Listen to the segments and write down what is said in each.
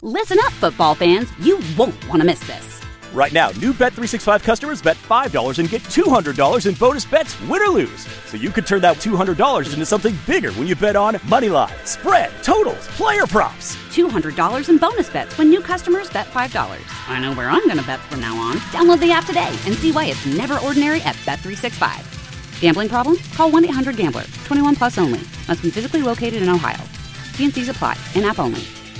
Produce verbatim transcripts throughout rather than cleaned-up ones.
Listen up, football fans. You won't want to miss this. Right now, new Bet three sixty-five customers bet five dollars and get two hundred dollars in bonus bets, win or lose. So you could turn that two hundred dollars into something bigger when you bet on money line, spread, totals, player props. two hundred dollars in bonus bets when new customers bet five dollars. I know where I'm going to bet from now on. Download the app today and see why it's never ordinary at Bet three sixty-five. Gambling problem? Call one eight hundred gambler. twenty-one plus only. Must be physically located in Ohio. T and C's apply. In-app only.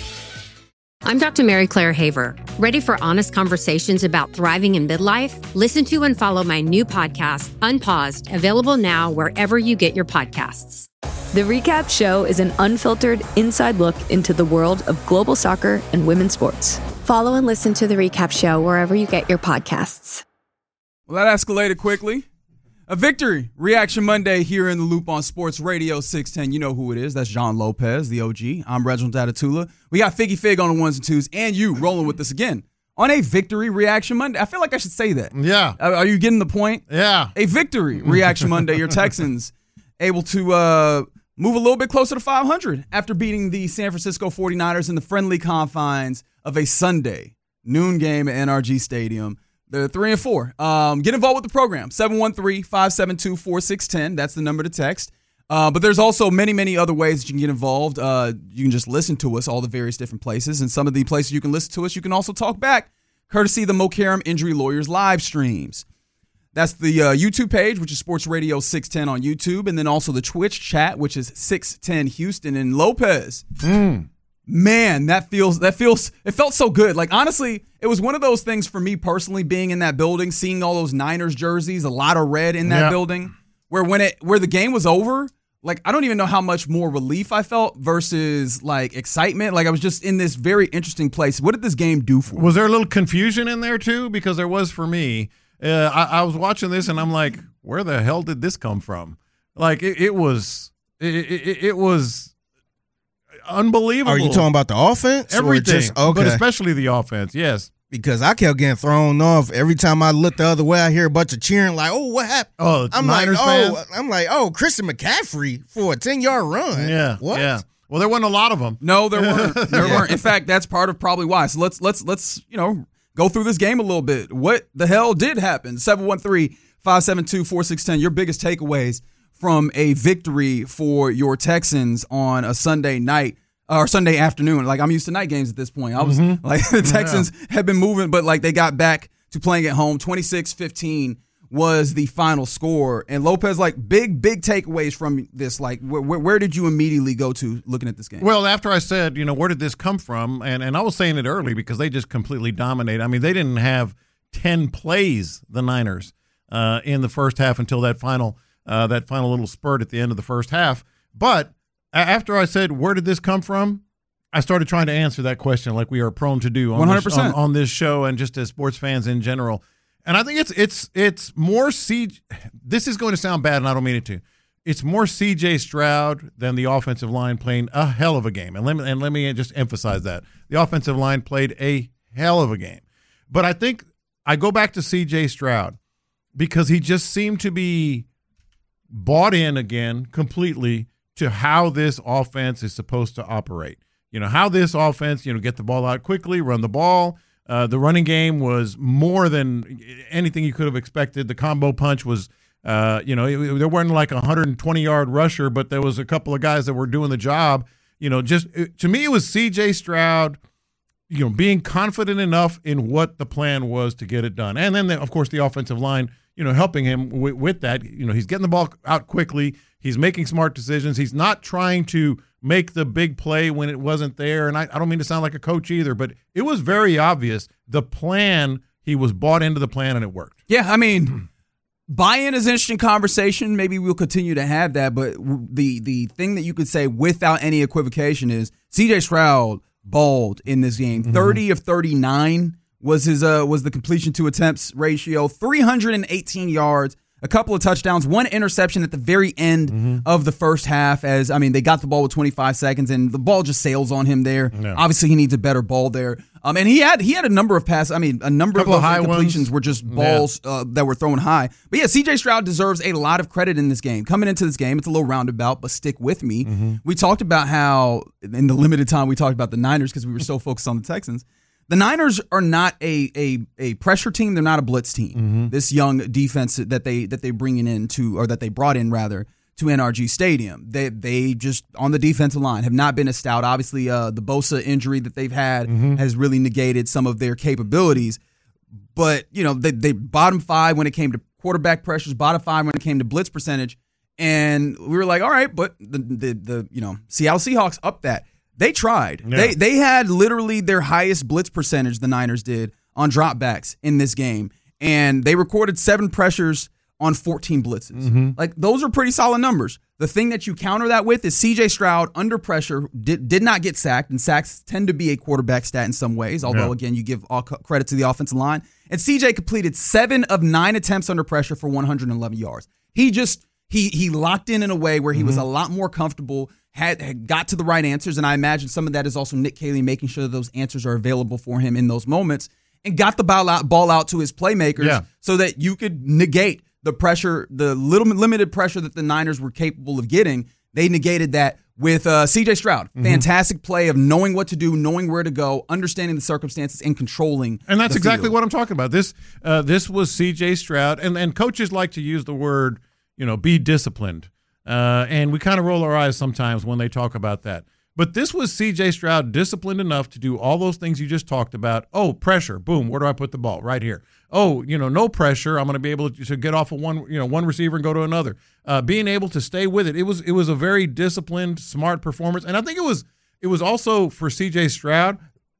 I'm Doctor Mary Claire Haver. Ready for honest conversations about thriving in midlife? Listen to and follow my new podcast, Unpaused, available now wherever you get your podcasts. The Recap Show is an unfiltered, inside look into the world of global soccer and women's sports. Follow and listen to The Recap Show wherever you get your podcasts. Well, that escalated quickly. A victory. Reaction Monday here in the Loop on Sports Radio six ten. You know who it is. That's John Lopez, the O G. I'm Reginald Atatula. We got Figgy Fig on the ones and twos, and you rolling with us again on a Victory Reaction Monday. I feel like I should say that. Yeah. Are you getting the point? Yeah. A Victory Reaction Monday. Your Texans able to uh, move a little bit closer to five hundred after beating the San Francisco forty-niners in the friendly confines of a Sunday noon game at N R G Stadium. They're three and four. Um, get involved with the program. seven one three, five seven two, four six one zero. That's the number to text. Uh, but there's also many, many other ways that you can get involved. Uh, you can just listen to us, all the various different places. And some of the places you can listen to us, you can also talk back, courtesy of the Mo Karam Injury Lawyers live streams. That's the uh, YouTube page, which is Sports Radio six ten on YouTube. And then also the Twitch chat, which is six ten Houston. And Lopez. Mm. Man, that feels, that feels, it felt so good. Like, honestly, it was one of those things for me personally, being in that building, seeing all those Niners jerseys, a lot of red in that yeah. building, where when it, where the game was over, like, I don't even know how much more relief I felt versus, like, excitement. Like, I was just in this very interesting place. What did this game do for me? Was there a little confusion in there, too? Because there was for me. Uh, I, I was watching this, and I'm like, where the hell did this come from? Like, it, it was, it, it, it was... unbelievable. Are you talking about the offense? Everything, just, okay. But especially the offense, yes. Because I kept getting thrown off. Every time I look the other way, I hear a bunch of cheering like, oh, what happened? Oh, I'm Niners like, fans? oh, I'm like, oh, Christian McCaffrey for a ten-yard run. Yeah, what? yeah. Well, there wasn't a lot of them. No, there weren't. There Yeah. weren't. In fact, that's part of probably why. So let's let's let's you know go through this game a little bit. What the hell did happen? seven one three, five seven two, four six one zero. Your biggest takeaways from a victory for your Texans on a Sunday night. Or Sunday afternoon. Like, I'm used to night games at this point. I was Mm-hmm. like, the Texans yeah. have been moving, but like they got back to playing at home. twenty-six fifteen was the final score. And Lopez, like, big, big takeaways from this. Like, wh- wh- where did you immediately go to looking at this game? Well, after I said, you know, where did this come from? And and I was saying it early because they just completely dominated. I mean, they didn't have ten plays, the Niners, uh, in the first half until that final uh, that final little spurt at the end of the first half. But after I said, where did this come from? I started trying to answer that question like we are prone to do on, one hundred percent. This, on, on this show and just as sports fans in general. And I think it's it's it's more C. This is going to sound bad, and I don't mean it to. It's more C J Stroud than the offensive line playing a hell of a game. And let me, and let me just emphasize that. The offensive line played a hell of a game. But I think I go back to C J Stroud because he just seemed to be bought in again completely to how this offense is supposed to operate. You know, how this offense, you know, get the ball out quickly, run the ball. Uh, the running game was more than anything you could have expected. The combo punch was, uh, you know, it, there weren't like a one hundred twenty-yard rusher, but there was a couple of guys that were doing the job. You know, just it, to me, it was C J Stroud, you know, being confident enough in what the plan was to get it done. And then, the, of course, the offensive line, you know, helping him with, with that. You know, he's getting the ball out quickly. He's making smart decisions. He's not trying to make the big play when it wasn't there. And I, I don't mean to sound like a coach either, but it was very obvious. The plan, he was bought into the plan, and it worked. Yeah, I mean, buy-in is an interesting conversation. Maybe we'll continue to have that. But the the thing that you could say without any equivocation is C J Stroud balled in this game. Mm-hmm. thirty of thirty-nine was his uh was the completion to attempts ratio. three hundred eighteen yards, a couple of touchdowns, one interception at the very end mm-hmm. of the first half. As I mean, they got the ball with twenty-five seconds, and the ball just sails on him there. Yeah. Obviously, he needs a better ball there. Um, and he had he had a number of passes. I mean, a number couple of high completions ones. were just balls yeah. uh, that were thrown high. But yeah, C J Stroud deserves a lot of credit in this game. Coming into this game, it's a little roundabout, but stick with me. Mm-hmm. We talked about how in the limited time we talked about the Niners because we were so focused on the Texans. The Niners are not a a, a pressure team. They're not a blitz team. Mm-hmm. This young defense that they that they bringing in to or that they brought in rather to N R G Stadium. They they just on the defensive line have not been as stout. Obviously, uh, the Bosa injury that they've had mm-hmm. has really negated some of their capabilities. But you know they they bottom five when it came to quarterback pressures, bottom five when it came to blitz percentage, and we were like, all right, but the the, the you know Seattle Seahawks upped that. They tried. Yeah. They they had literally their highest blitz percentage, the Niners did, on dropbacks in this game. And they recorded seven pressures on fourteen blitzes. Mm-hmm. Like, those are pretty solid numbers. The thing that you counter that with is C J Stroud, under pressure, did, did not get sacked. And sacks tend to be a quarterback stat in some ways, although, yeah. again, you give all credit to the offensive line. And C J completed seven of nine attempts under pressure for one hundred eleven yards. He just, he he locked in in a way where he mm-hmm. was a lot more comfortable, Had, had got to the right answers, and I imagine some of that is also Nick Caley making sure that those answers are available for him in those moments, and got the ball out, ball out to his playmakers yeah. so that you could negate the pressure, the little limited pressure that the Niners were capable of getting. They negated that with uh, C J Stroud. Mm-hmm. Fantastic play of knowing what to do, knowing where to go, understanding the circumstances, and controlling. And that's the exactly field. what I'm talking about. This uh, this was C J Stroud, and, and coaches like to use the word, you know, be disciplined. Uh, and we kind of roll our eyes sometimes when they talk about that. But this was C J Stroud disciplined enough to do all those things you just talked about. Oh, pressure. Boom. Where do I put the ball? Right here. Oh, you know, no pressure. I'm going to be able to, to get off of one, you know, one receiver and go to another. Uh, being able to stay with it. It was it was a very disciplined, smart performance. And I think it was it was also for C J Stroud,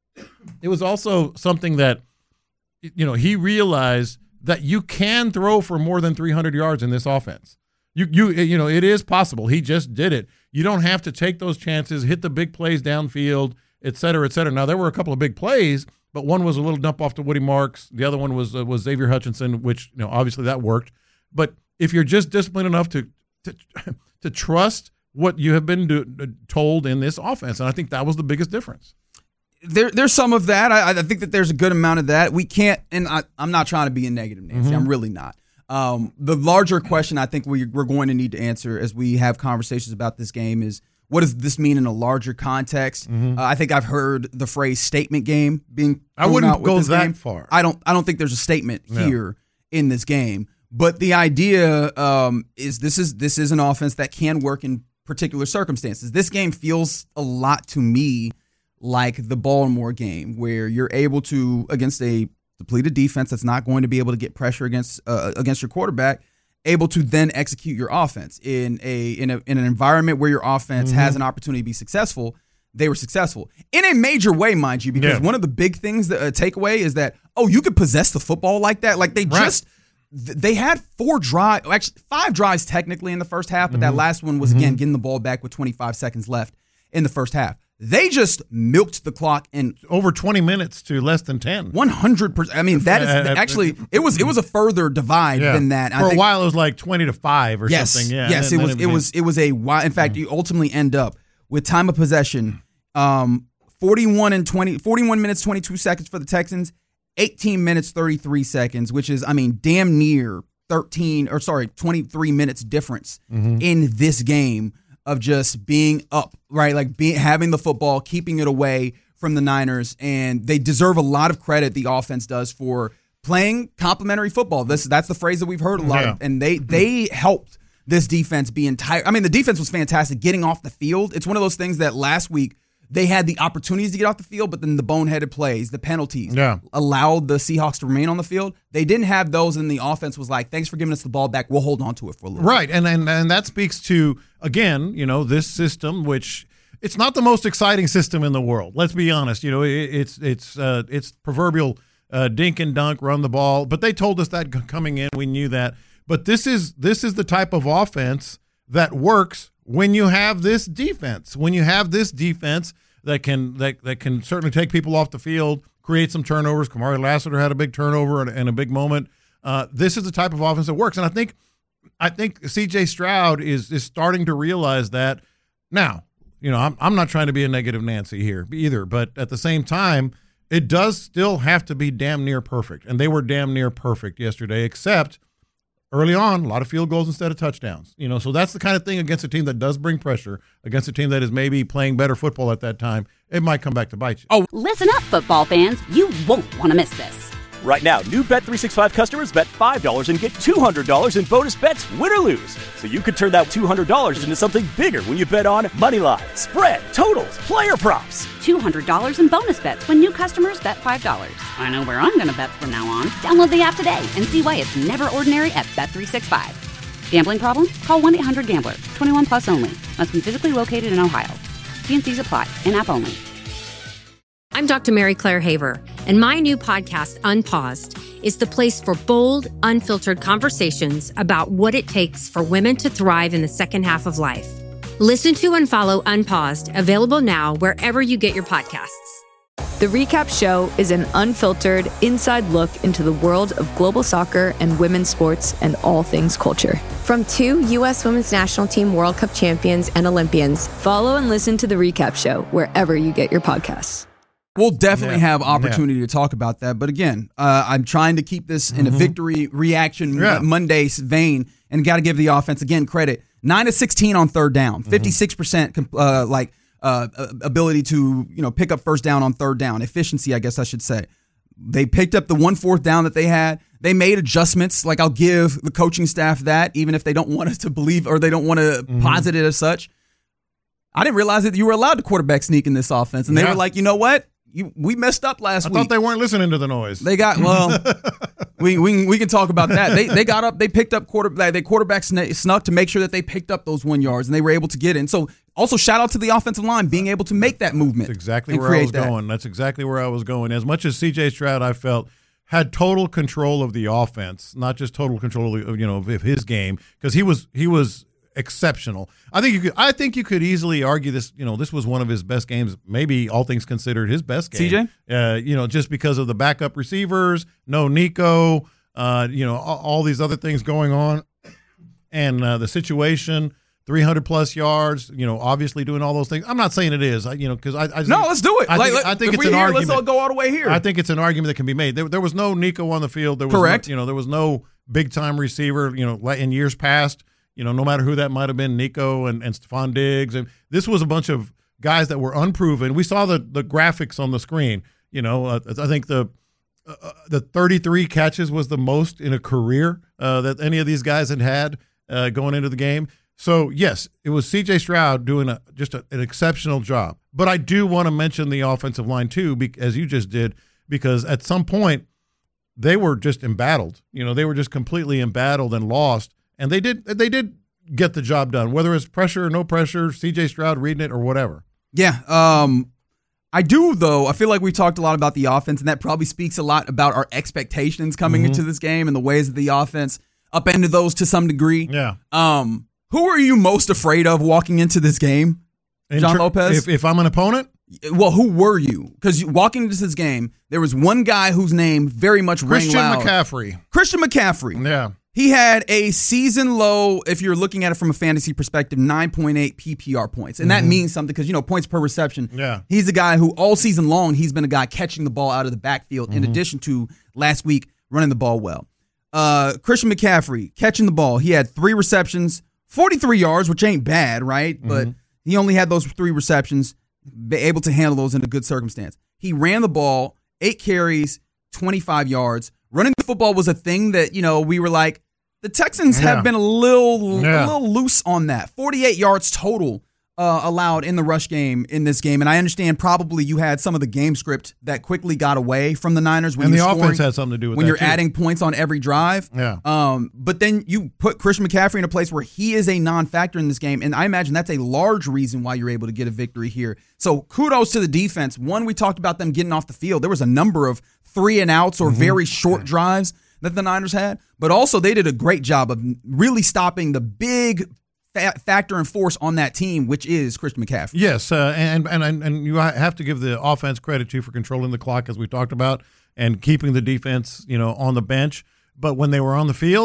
it was also something that, you know, he realized that you can throw for more than three hundred yards in this offense. You you you know, it is possible. He just did it. You don't have to take those chances, hit the big plays downfield, et cetera, et cetera. Now, there were a couple of big plays, but one was a little dump off to Woody Marks. The other one was uh, was Xavier Hutchinson, which, you know, obviously that worked. But if you're just disciplined enough to to, to trust what you have been do, told in this offense, and I think that was the biggest difference. There, there's some of that. I, I think that there's a good amount of that. We can't, and I, I'm not trying to be a negative, Nancy. Mm-hmm. I'm really not. Um, the larger question I think we, we're going to need to answer as we have conversations about this game is, what does this mean in a larger context? Mm-hmm. Uh, I think I've heard the phrase statement game being I wouldn't out with go this that game. far. I don't I don't think there's a statement no. here in this game. But the idea um, is this is this is an offense that can work in particular circumstances. This game feels a lot to me like the Baltimore game, where you're able to, against a depleted defense that's not going to be able to get pressure against uh, against your quarterback, able to then execute your offense in a in a in an environment where your offense mm-hmm. has an opportunity to be successful. They were successful in a major way, mind you, because yeah. one of the big things that uh, takeaway is that, oh, you could possess the football like that. Like they right. just they had four drives, actually five drives technically in the first half, but mm-hmm. that last one was mm-hmm. again getting the ball back with twenty-five seconds left in the first half. They just milked the clock in over twenty minutes to less than ten. one hundred percent. I mean, that is actually it was it was a further divide yeah. than that. For I think, a while, it was like twenty to five or yes, something. Yeah, yes, then, it was it, it was it was a wild. In fact, mm-hmm. you ultimately end up with time of possession, um, forty-one and twenty, forty-one minutes twenty-two seconds for the Texans, eighteen minutes thirty-three seconds, which is I mean damn near thirteen or sorry twenty-three minutes difference mm-hmm. in this game. Of just being up, right? Like being, having the football, keeping it away from the Niners, and they deserve a lot of credit, the offense does, for playing complementary football. This That's the phrase that we've heard a lot yeah. of, and they they helped this defense be entire. I mean, the defense was fantastic getting off the field. It's one of those things that last week they had the opportunities to get off the field, but then the boneheaded plays, the penalties, yeah. allowed the Seahawks to remain on the field. They didn't have those, and the offense was like, thanks for giving us the ball back. We'll hold on to it for a little right. bit. Right, and, and and that speaks to, again, you know, this system, which it's not the most exciting system in the world. Let's be honest. You know, it, it's it's uh, it's proverbial uh, dink and dunk, run the ball. But they told us that coming in. We knew that. But this is this is the type of offense that works when you have this defense. When you have this defense that can that that can certainly take people off the field, create some turnovers. Kamari Lassiter had a big turnover and, and a big moment. Uh, this is the type of offense that works. And I think I think C J Stroud is is starting to realize that now. You know, I'm I'm not trying to be a negative Nancy here either, but at the same time, it does still have to be damn near perfect, and they were damn near perfect yesterday, except early on, a lot of field goals instead of touchdowns. You know, so that's the kind of thing against a team that does bring pressure, against a team that is maybe playing better football at that time. It might come back to bite you. Oh, listen up, football fans. You won't want to miss this. Right now, new Bet three sixty-five customers bet five dollars and get two hundred dollars in bonus bets, win or lose. So you could turn that two hundred dollars into something bigger when you bet on moneyline, spread, totals, player props. two hundred dollars in bonus bets when new customers bet five dollars. I know where I'm going to bet from now on. Download the app today and see why it's never ordinary at Bet three sixty-five. Gambling problem? Call one eight hundred gambler. twenty-one plus only. Must be physically located in Ohio. T and C's apply. In-app only. I'm Doctor Mary Claire Haver, and my new podcast, Unpaused, is the place for bold, unfiltered conversations about what it takes for women to thrive in the second half of life. Listen to and follow Unpaused, available now wherever you get your podcasts. The Recap Show is an unfiltered, inside look into the world of global soccer and women's sports and all things culture. From two U S Women's National Team World Cup champions and Olympians. Follow and listen to The Recap Show wherever you get your podcasts. We'll definitely Yeah. have opportunity Yeah. to talk about that. But again, uh, I'm trying to keep this in a victory reaction Yeah. Monday vein, and got to give the offense, again, credit. nine of sixteen on third down, fifty-six percent uh, like uh, ability to you know pick up first down on third down. Efficiency, I guess I should say. They picked up the one fourth down that they had. They made adjustments. Like, I'll give the coaching staff that, even if they don't want us to believe or they don't want to Mm-hmm. posit it as such. I didn't realize that you were allowed to quarterback sneak in this offense. And they Yeah. were like, you know what? You, we messed up last I week. thought they weren't listening to the noise. They got well. we we we can talk about that. They they got up. They picked up quarterback. They quarterback sn- snuck to make sure that they picked up those one yards, and they were able to get in. So also shout out to the offensive line being able to make that movement. That's exactly and where I create was that. going. That's exactly where I was going. As much as C J Stroud, I felt, had total control of the offense, not just total control of, you know, of his game, because he was he was exceptional. I think you could I think you could easily argue this, you know, this was one of his best games, maybe all things considered his best game. C J? Uh, you know, just because of the backup receivers, no Nico, uh, you know, all, all these other things going on, and uh, the situation, three hundred plus yards, you know, obviously doing all those things. I'm not saying it is, I, you know, because I, I No, let's do it. I Like, think, let- I think if it's we an here, argument. let's all go all the way here. I think it's an argument that can be made. There, there was no Nico on the field. There was Correct. No, you know, there was no big time receiver. You know, in years past, you know, no matter who that might have been, Nico and, and Stephon Diggs, and this was a bunch of guys that were unproven. We saw the the graphics on the screen. You know, uh, I think the uh, the thirty-three catches was the most in a career uh, that any of these guys had had uh, going into the game. So, yes, it was C J Stroud doing a, just a, an exceptional job. But I do want to mention the offensive line, too, be, as you just did, because at some point they were just embattled. You know, they were just completely embattled and lost. And they did they did get the job done, whether it's pressure or no pressure, C J Stroud reading it or whatever. Yeah. Um, I do, though. I feel like we talked a lot about the offense, and that probably speaks a lot about our expectations coming Mm-hmm. into this game and the ways that the offense upended those to some degree. Yeah. Um, who are you most afraid of walking into this game, In John ter- Lopez? If, if I'm an opponent, Well, who were you? Because walking into this game, there was one guy whose name very much rang Christian loud. McCaffrey. Christian McCaffrey. Yeah. He had a season low, if you're looking at it from a fantasy perspective, nine point eight P P R points. And that means something because, you know, points per reception. Yeah. He's a guy who all season long, he's been a guy catching the ball out of the backfield in addition to last week running the ball well. Uh, Christian McCaffrey catching the ball. He had three receptions, forty-three yards, which ain't bad, right? But he only had those three receptions, be able to handle those in a good circumstance. He ran the ball, eight carries, twenty-five yards. Running the football was a thing that, you know, we were like, the Texans Yeah. have been a little, Yeah. a little loose on that. forty-eight yards total uh, allowed in the rush game in this game. And I understand probably you had some of the game script that quickly got away from the Niners. When And the you're offense scoring, had something to do with when that, you're too. adding points on every drive. Yeah. Um, but then you put Christian McCaffrey in a place where he is a non-factor in this game. And I imagine that's a large reason why you're able to get a victory here. So kudos to the defense. One, we talked about them getting off the field. There was a number of three and outs or very short drives that the Niners had, but also they did a great job of really stopping the big fa- factor and force on that team, which is Christian McCaffrey. Yes, uh, and, and and and you have to give the offense credit too for controlling the clock, as we talked about, and keeping the defense, you know, on the bench. But when they were on the field,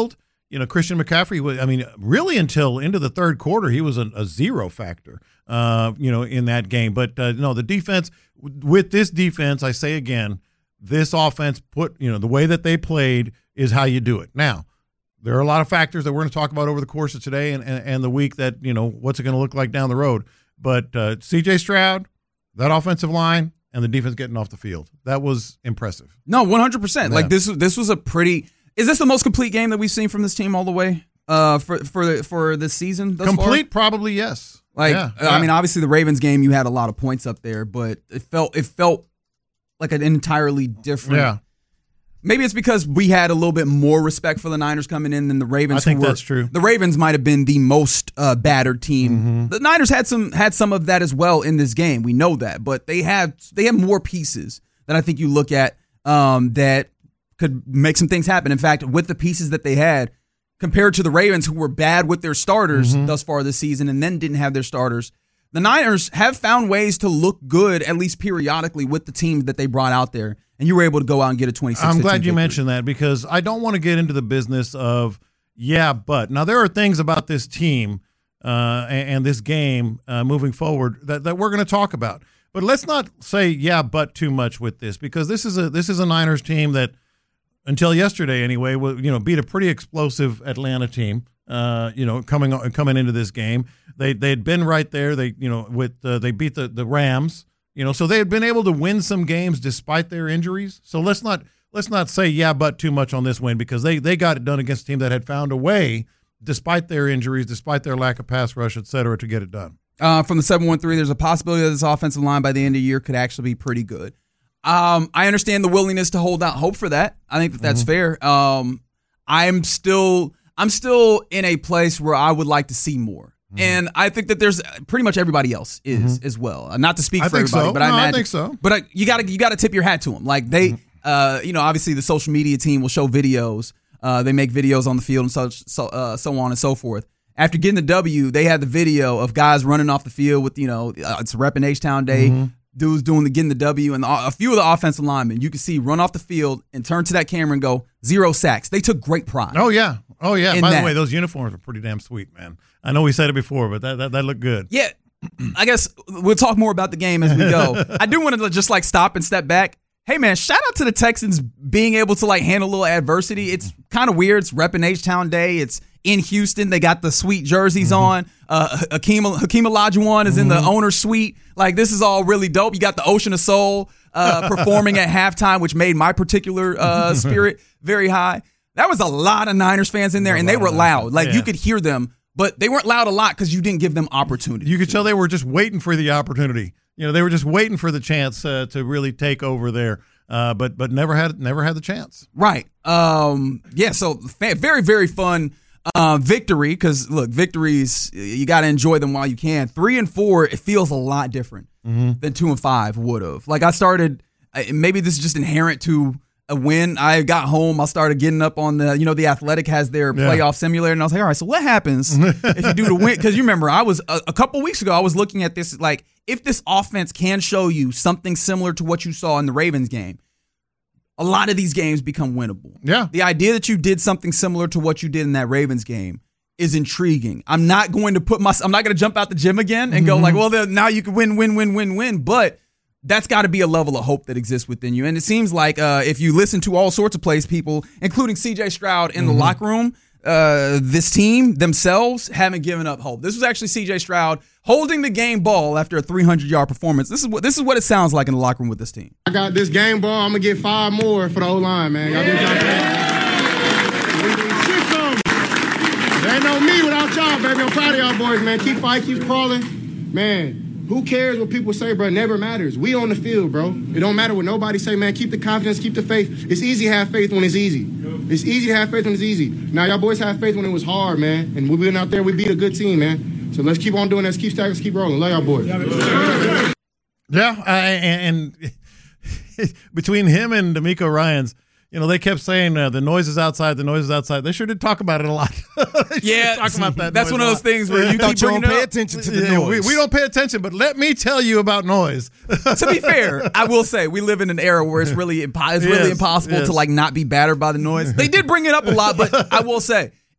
you know, Christian McCaffrey was, I mean, really until into the third quarter, he was a, a zero factor, uh, you know, in that game. But, uh, no, the defense, with this defense, I say again, this offense put, you know, the way that they played is how you do it. Now, there are a lot of factors that we're going to talk about over the course of today and, and, and the week that, you know, what's it going to look like down the road. But uh, C J Stroud, that offensive line, and the defense getting off the field, that was impressive. No, one hundred percent. Yeah. Like, this this was a pretty – is this the most complete game that we've seen from this team all the way uh, for for for this season thus Complete, far? Probably, yes. Like, yeah. uh, I mean, obviously the Ravens game, you had a lot of points up there, but it felt it felt like an entirely different Yeah. – maybe it's because we had a little bit more respect for the Niners coming in than the Ravens. I think who were, that's true. The Ravens might have been the most uh, battered team. Mm-hmm. The Niners had some had some of that as well in this game. We know that, but they have they have more pieces that I think you look at um, that could make some things happen. In fact, with the pieces that they had, compared to the Ravens, who were bad with their starters Mm-hmm. thus far this season and then didn't have their starters, the Niners have found ways to look good, at least periodically, with the teams that they brought out there. And you were able to go out and get a twenty-six. I'm glad you victory. mentioned that because I don't want to get into the business of, yeah, but. Now, there are things about this team uh, and, and this game uh, moving forward that, that we're going to talk about. But let's not say, yeah, but too much with this because this is a this is a Niners team that, until yesterday anyway, you know, beat a pretty explosive Atlanta team. Uh, you know, coming coming into this game, they they had been right there. They you know with uh, they beat the the Rams. You know, so they had been able to win some games despite their injuries. So let's not let's not say yeah, but too much on this win because they they got it done against a team that had found a way, despite their injuries, despite their lack of pass rush, et cetera, to get it done. Uh, from the seven one three, there's a possibility that this offensive line by the end of the year could actually be pretty good. Um, I understand the willingness to hold out hope for that. I think that that's Mm-hmm. fair. Um, I'm still I'm still in a place where I would like to see more. And I think that there's pretty much everybody else is Mm-hmm. as well. Uh, Not to speak I for think everybody, so. but No, I I imagine. think so. But I, you got to you got to tip your hat to them. Like they, uh, you know, obviously the social media team will show videos. Uh, they make videos on the field and such, so uh, so on and so forth. After getting the W, they had the video of guys running off the field with you know uh, it's Rep in H-Town Day. Mm-hmm. Dudes doing the getting the W, and the, a few of the offensive linemen you can see run off the field and turn to that camera and go zero sacks. They took great pride. Oh yeah, oh yeah. In By that. the way, those uniforms are pretty damn sweet, man. I know we said it before, but that that, that looked good. Yeah, I guess we'll talk more about the game as we go. I do want to just like stop and step back. Hey man, shout out to the Texans being able to like handle a little adversity. It's kind of weird. It's Rep in H-Town Day. It's in Houston. They got the sweet jerseys Mm-hmm. on. Uh, Hakeem Hakeem Olajuwon is in the owner's suite. Like this is all really dope. You got the Ocean of Soul uh, performing at halftime, which made my particular uh, spirit very high. That was a lot of Niners fans in there, and they were loud. Like Yeah. you could hear them. But they weren't loud a lot because you didn't give them opportunity. You could tell they were just waiting for the opportunity. You know, they were just waiting for the chance uh, to really take over there, uh, but but never had never had the chance. Right. Um, yeah, so fa- very, very fun uh, victory because, look, victories, you got to enjoy them while you can. Three and four, it feels a lot different Mm-hmm. than two and five would have. Like I started, uh, maybe this is just inherent to a win. I got home, I started getting up on the, you know, the Athletic has their Yeah. playoff simulator, and I was like, all right, so what happens if you do the win? Because you remember, I was, a, a couple weeks ago, I was looking at this, like, if this offense can show you something similar to what you saw in the Ravens game, a lot of these games become winnable. Yeah. The idea that you did something similar to what you did in that Ravens game is intriguing. I'm not going to put my, I'm not going to jump out the gym again and go like, well, then now you can win, win, win, win, win. But that's got to be a level of hope that exists within you. And it seems like uh, if you listen to all sorts of plays people, including C J Stroud in the locker room, uh, this team themselves haven't given up hope. This was actually C J Stroud holding the game ball after a three hundred yard performance. This is what this is what it sounds like in the locker room with this team. I got this game ball. I'm gonna get five more for the O-line, man. Y'all do y'all thing. We need six of them. There ain't no me without y'all, baby. I'm proud of y'all boys, man. Keep fighting, keep crawling. Man, who cares what people say, bro? It never matters. We on the field, bro. It don't matter what nobody say, man. Keep the confidence, keep the faith. It's easy to have faith when it's easy. It's easy to have faith when it's easy. Now, y'all boys have faith when it was hard, man. And we went out there, we beat a good team, man. So let's keep on doing this. Keep stacking, keep rolling. Love y'all boys. Yeah, I, and, and between him and D'Amico Ryans, you know, they kept saying uh, the noise is outside, the noise is outside. They sure did talk about it a lot. Yeah, talk about that. that's noise one a of those lot. things where you Thought keep you bringing don't it pay up. attention to the Yeah, noise. we, we don't pay attention, but let me tell you about noise. To be fair, I will say we live in an era where it's really impo- it's really Yes, impossible yes. to like not be battered by the noise. They did bring it up a lot, but I will say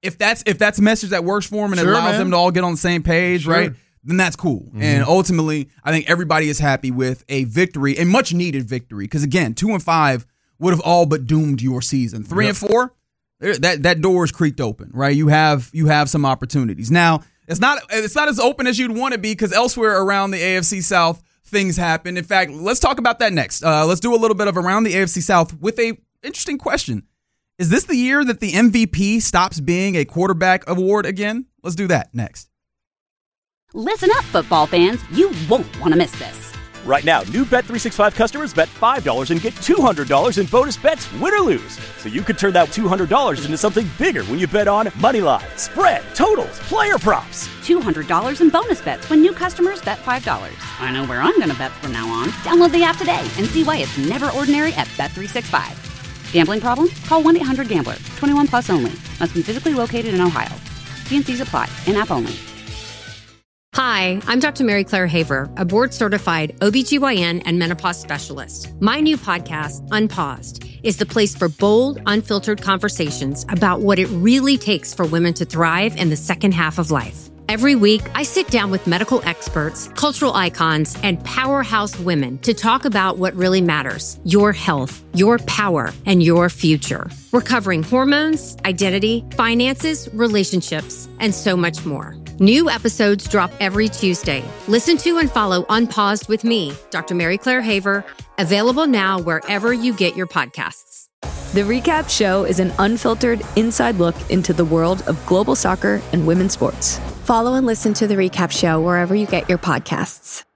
if that's if that's a message that works for them and Sure, it allows man. them to all get on the same page, Sure. right? Then that's cool. Mm-hmm. And ultimately, I think everybody is happy with a victory, a much needed victory. Because again, two and five would have all but doomed your season. Three Yep. and four, that that door is creaked open, right? You have you have some opportunities now. It's not it's not as open as you'd want to be because elsewhere around the A F C South, things happen. In fact, let's talk about that next. Uh, let's do a little bit of around the A F C South with a interesting question. Is this the year that the M V P stops being a quarterback award again? Let's do that next. Listen up, football fans. You won't want to miss this. Right now, new Bet three sixty-five customers bet five dollars and get two hundred dollars in bonus bets, win or lose. So you could turn that two hundred dollars into something bigger when you bet on moneyline, spread, totals, player props. two hundred dollars in bonus bets when new customers bet five dollars. I know where I'm going to bet from now on. Download the app today and see why it's never ordinary at Bet three sixty-five. Gambling problem? Call one eight hundred gambler. twenty-one plus only. Must be physically located in Ohio. T and C's apply. In-app only. Hi, I'm Doctor Mary Claire Haver, a board-certified O B G Y N and menopause specialist. My new podcast, Unpaused, is the place for bold, unfiltered conversations about what it really takes for women to thrive in the second half of life. Every week, I sit down with medical experts, cultural icons, and powerhouse women to talk about what really matters: your health, your power, and your future. We're covering hormones, identity, finances, relationships, and so much more. New episodes drop every Tuesday. Listen to and follow Unpaused with me, Doctor Mary Claire Haver, available now wherever you get your podcasts. The Recap Show is an unfiltered, inside look into the world of global soccer and women's sports. Follow and listen to The Recap Show wherever you get your podcasts.